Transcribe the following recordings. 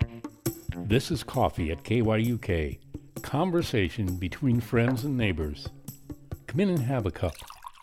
This is Coffee at KYUK. Conversation between friends and neighbors. Come in and have a cup.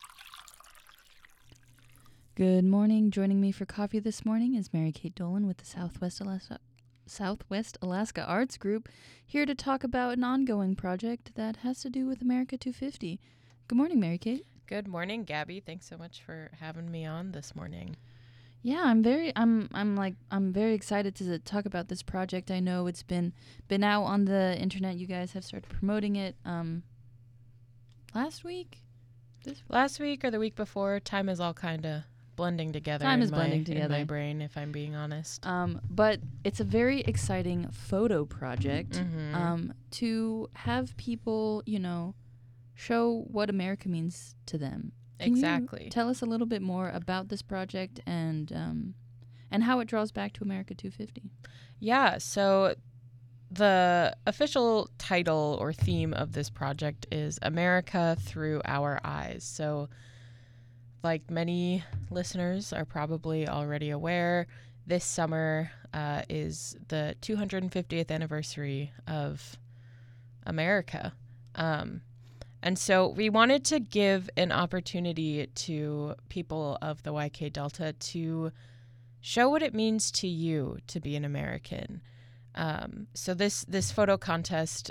Good morning. Joining me for coffee this morning is Mary Kate Dolan with the Southwest Alaska Arts Group, here to talk about an ongoing project that has to do with America 250. Good morning, Mary Kate. Good morning, Gabby. Thanks so much for having me on this morning. Yeah, I'm very excited to talk about this project. I know it's been out on the internet. You guys have started promoting it last week Or the week before. Time is all kind of blending together. blending together in my brain, if I'm being honest. But it's a very exciting photo project Mm-hmm. to have people, show what America means to them. Can Exactly. you tell us a little bit more about this project and how it draws back to America 250? Yeah, so the official title or theme of this project is America Through Our Eyes. So like many listeners are probably already aware, this summer is the 250th anniversary of America. And so we wanted to give an opportunity to people of the YK Delta to show what it means to you to be an American. So this photo contest,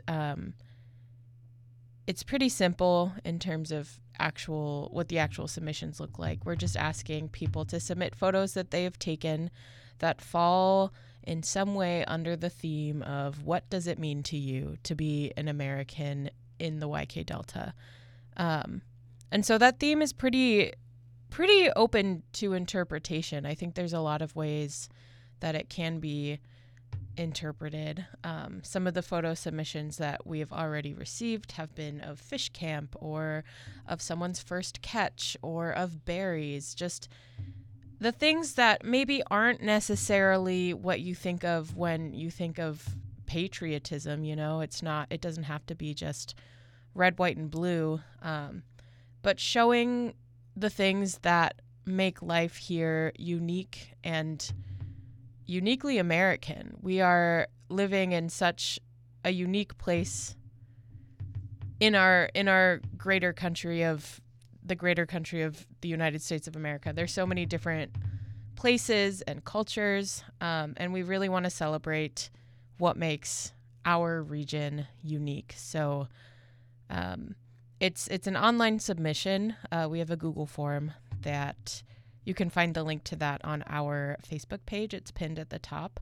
it's pretty simple in terms of what the actual submissions look like. We're just asking people to submit photos that they have taken that fall in some way under the theme of what does it mean to you to be an American in the YK Delta. And so that theme is pretty open to interpretation. I think there's a lot of ways that it can be interpreted. Some of the photo submissions that we have already received have been of fish camp or of someone's first catch or of berries, just the things that maybe aren't necessarily what you think of when you think of patriotism. It doesn't have to be just red, white, and blue, but showing the things that make life here unique and uniquely American. We are living in such a unique place in our greater country of the United States of America. There's so many different places and cultures, and we really want to celebrate what makes our region unique. So it's an online submission. We have a Google form that you can find the link to that on our Facebook page. It's pinned at the top.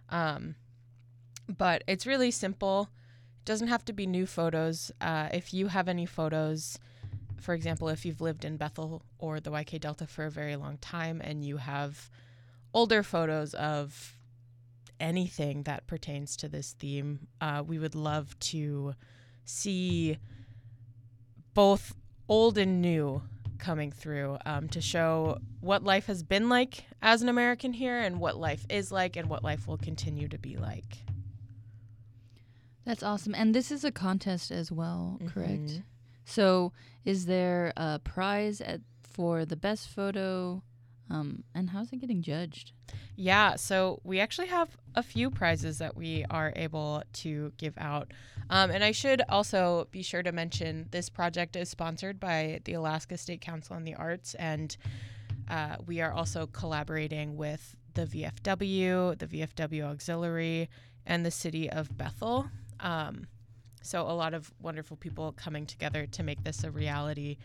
But it's really simple. It doesn't have to be new photos. If you have any photos, for example, if you've lived in Bethel or the YK Delta for a very long time and you have older photos of anything that pertains to this theme, we would love to see both old and new coming through, to show what life has been like as an American here and what life is like and what life will continue to be like. That's awesome. And this is a contest as well, correct? Mm-hmm. So is there a prize for the best photo? And how's it getting judged? Yeah, so we actually have a few prizes that we are able to give out. And I should also be sure to mention this project is sponsored by the Alaska State Council on the Arts, and we are also collaborating with the VFW Auxiliary, and the city of Bethel. So a lot of wonderful people coming together to make this a reality.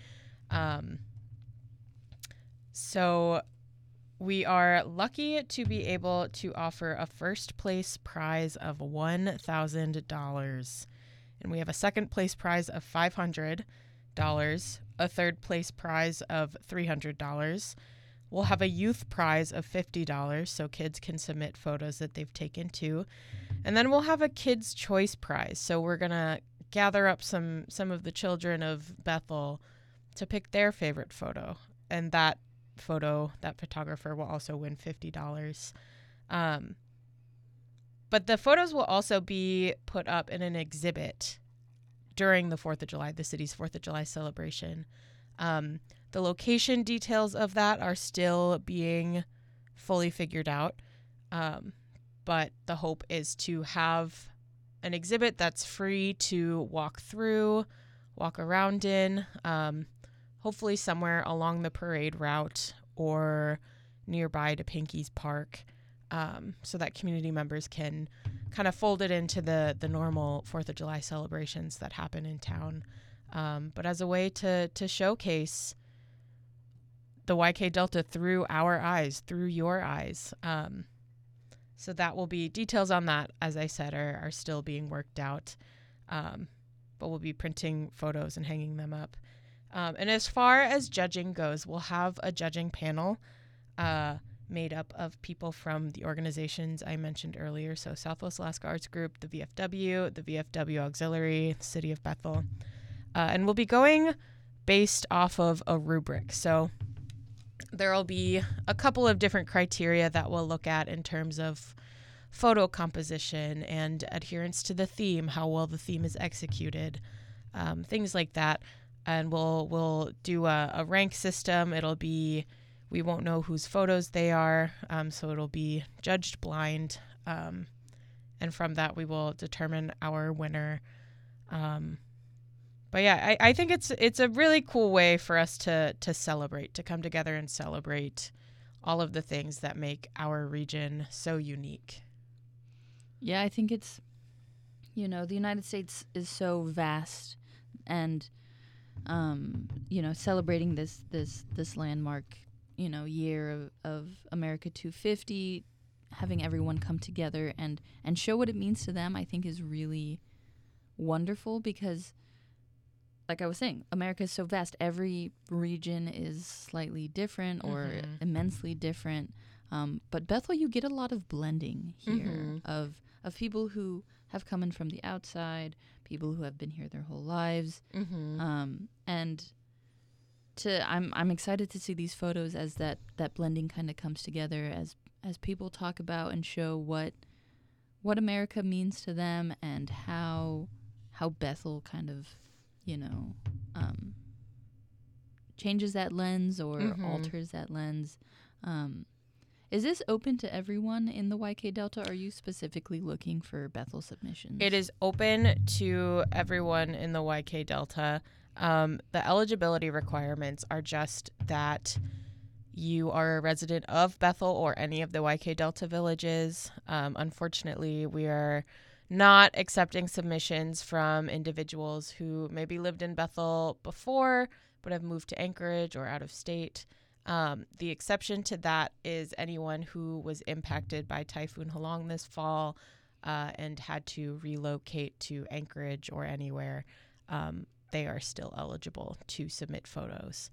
So we are lucky to be able to offer a first place prize of $1,000. And we have a second place prize of $500, a third place prize of $300. We'll have a youth prize of $50, so kids can submit photos that they've taken too. And then we'll have a kids' choice prize. So we're going to gather up some of the children of Bethel to pick their favorite photo. And that photographer will also win $50. But the photos will also be put up in an exhibit during the 4th of July, the city's 4th of July celebration. The location details of that are still being fully figured out. but the hope is to have an exhibit that's free to walk through, walk around in, hopefully somewhere along the parade route or nearby to Pinky's Park, so that community members can kind of fold it into the normal 4th of July celebrations that happen in town. But as a way to showcase the YK Delta through our eyes, through your eyes. So that will be, details on that, as I said, are still being worked out. But we'll be printing photos and hanging them up. And as far as judging goes, we'll have a judging panel made up of people from the organizations I mentioned earlier. So Southwest Alaska Arts Group, the VFW Auxiliary, the City of Bethel. And we'll be going based off of a rubric. So there will be a couple of different criteria that we'll look at in terms of photo composition and adherence to the theme, how well the theme is executed, things like that. And we'll do a rank system. It'll be, we won't know whose photos they are, so it'll be judged blind. And from that, we will determine our winner. But yeah, I think it's a really cool way for us to celebrate, to come together and celebrate all of the things that make our region so unique. Yeah, I think it's, the United States is so vast, and, celebrating this landmark, year of America 250, having everyone come together and show what it means to them, I think is really wonderful because, like I was saying, America is so vast. Every region is slightly different or immensely different. But Bethel, you get a lot of blending here of people who have come in from the outside, people who have been here their whole lives. And I'm excited to see these photos as that blending kind of comes together as people talk about and show what America means to them and how Bethel kind of changes that lens or alters that lens. Is this open to everyone in the YK Delta? Or are you specifically looking for Bethel submissions? It is open to everyone in the YK Delta. The eligibility requirements are just that you are a resident of Bethel or any of the YK Delta villages. Unfortunately, we are not accepting submissions from individuals who maybe lived in Bethel before but have moved to Anchorage or out of state. The exception to that is anyone who was impacted by Typhoon Halong this fall and had to relocate to Anchorage or anywhere. They are still eligible to submit photos.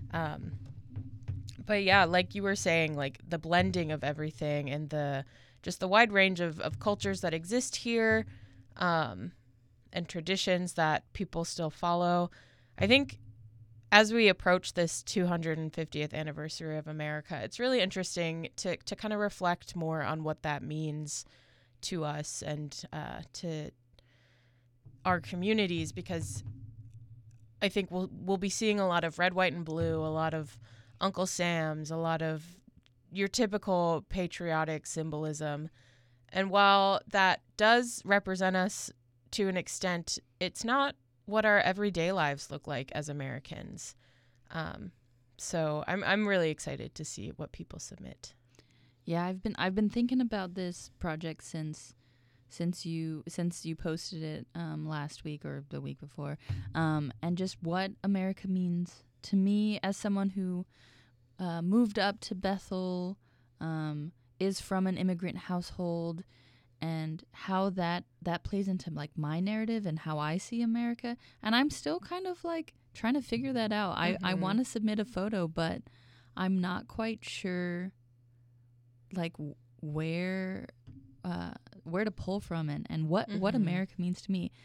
But yeah, like you were saying, like the blending of everything and just the wide range of cultures that exist here, and traditions that people still follow. I think as we approach this 250th anniversary of America, it's really interesting to kind of reflect more on what that means to us and to our communities, because I think we'll be seeing a lot of red, white, and blue, a lot of Uncle Sam's, a lot of your typical patriotic symbolism. And while that does represent us to an extent, it's not what our everyday lives look like as Americans. So I'm really excited to see what people submit. Yeah, I've been thinking about this project since you posted it last week or the week before, and just what America means to me as someone who moved up to Bethel, is from an immigrant household, and how that plays into like my narrative and how I see America. And I'm still kind of like trying to figure that out. I want to submit a photo, but I'm not quite sure like where to pull from and what America means to me.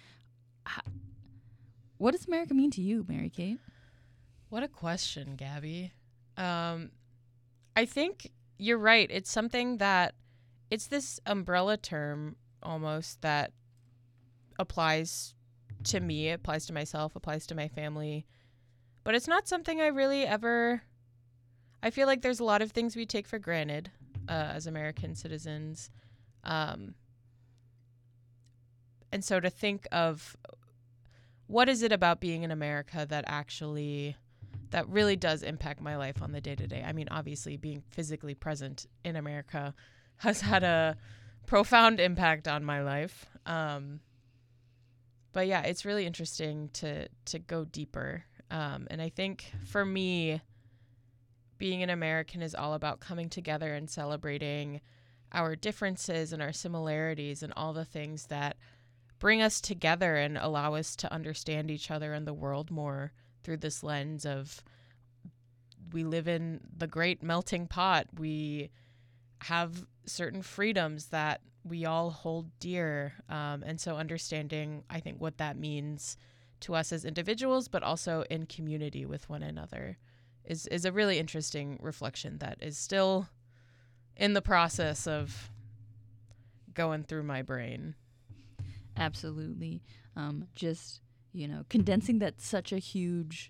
What does America mean to you, Mary Kate? What a question, Gabby. I think you're right. It's something that it's this umbrella term almost that applies to me, applies to myself, applies to my family. But it's not something I really ever... I feel like there's a lot of things we take for granted as American citizens. And so to think of what is it about being in America that really does impact my life on the day-to-day. I mean, obviously being physically present in America has had a profound impact on my life. But yeah, it's really interesting to go deeper. And I think for me, being an American is all about coming together and celebrating our differences and our similarities and all the things that bring us together and allow us to understand each other and the world more through this lens of we live in the great melting pot. We have certain freedoms that we all hold dear. And so understanding, I think, what that means to us as individuals, but also in community with one another is a really interesting reflection that is still in the process of going through my brain. Absolutely. Just, condensing that such a huge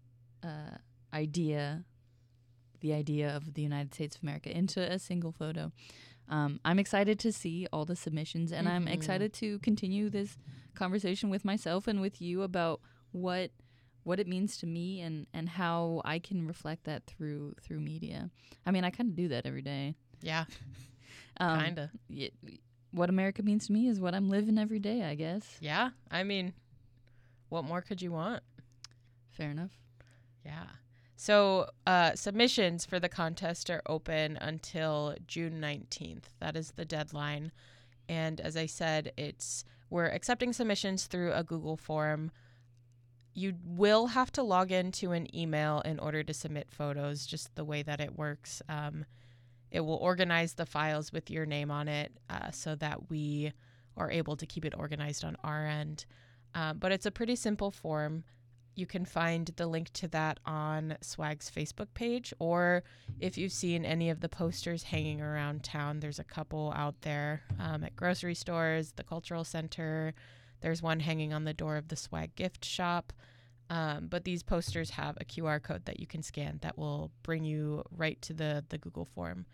idea, the idea of the United States of America, into a single photo. I'm excited to see all the submissions, and I'm excited to continue this conversation with myself and with you about what it means to me and how I can reflect that through media. I mean, I kind of do that every day. Yeah, kind of. What America means to me is what I'm living every day, I guess. Yeah, I mean, what more could you want? Fair enough. Yeah. So submissions for the contest are open until June 19th. That is the deadline. And as I said, we're accepting submissions through a Google form. You will have to log into an email in order to submit photos, just the way that it works. It will organize the files with your name on it so that we are able to keep it organized on our end. But it's a pretty simple form. You can find the link to that on SWAG's Facebook page, or if you've seen any of the posters hanging around town, there's a couple out there at grocery stores, the cultural center. There's one hanging on the door of the SWAG gift shop. But these posters have a QR code that you can scan that will bring you right to the Google form.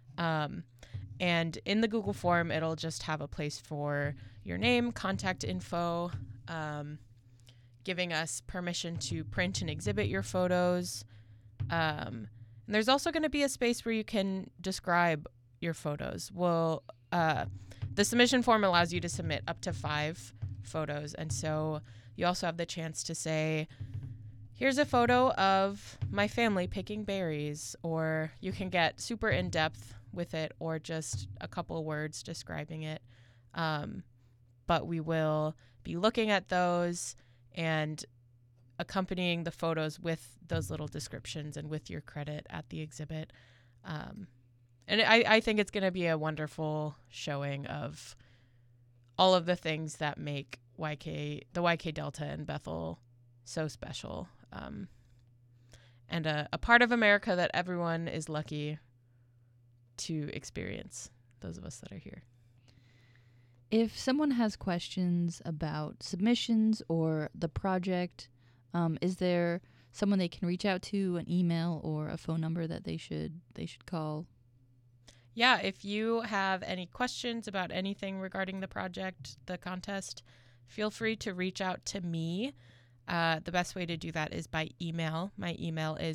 And in the Google form, it'll just have a place for your name, contact info, giving us permission to print and exhibit your photos. And there's also going to be a space where you can describe your photos. Well, the submission form allows you to submit up to 5 photos. And so you also have the chance to say, here's a photo of my family picking berries, or you can get super in-depth with it, or just a couple words describing it. But we will be looking at those and accompanying the photos with those little descriptions and with your credit at the exhibit. And I think it's going to be a wonderful showing of all of the things that make the YK Delta and Bethel so special. And a part of America that everyone is lucky to experience, those of us that are here. If someone has questions about submissions or the project, is there someone they can reach out to, an email or a phone number that they should call? Yeah, if you have any questions about anything regarding the project, the contest, feel free to reach out to me. The best way to do that is by email. My email is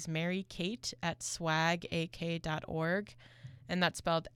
marykate@swagak.org. And that's spelled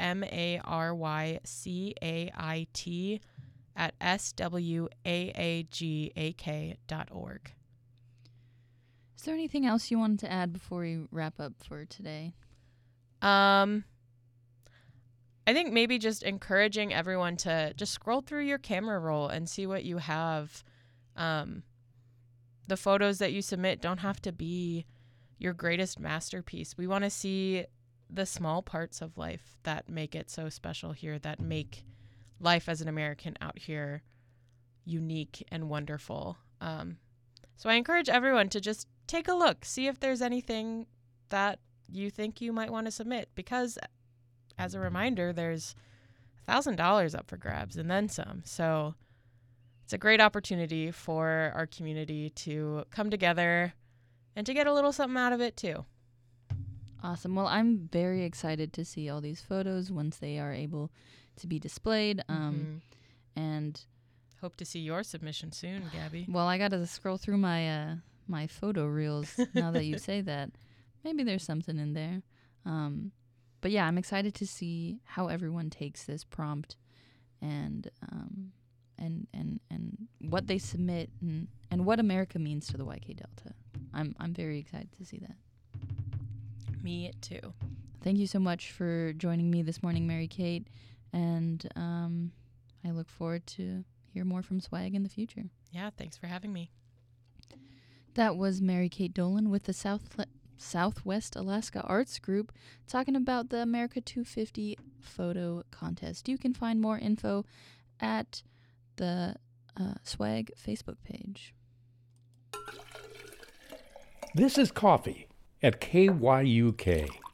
MARYCAIT@SWAAGAK.org. Is there anything else you wanted to add before we wrap up for today? I think maybe just encouraging everyone to just scroll through your camera roll and see what you have. The photos that you submit don't have to be your greatest masterpiece. We want to see the small parts of life that make it so special here, that make life as an American out here unique and wonderful. So I encourage everyone to just take a look, see if there's anything that you think you might want to submit, because as a reminder, there's $1,000 up for grabs and then some. So it's a great opportunity for our community to come together and to get a little something out of it too. Awesome. Well, I'm very excited to see all these photos once they are able to be displayed. And hope to see your submission soon, Gabby. well, I got to scroll through my my photo reels now that you say that. Maybe there's something in there. But yeah, I'm excited to see how everyone takes this prompt and what they submit and what America means to the YK Delta. I'm very excited to see that. Me too. Thank you so much for joining me this morning, Mary Kate, and I look forward to hear more from Swag in the future. Yeah, thanks for having me. That was Mary Kate Dolan with the Southwest Alaska Arts Group talking about the America 250 photo contest. You can find more info at the Swag Facebook page. This is Coffee at KYUK.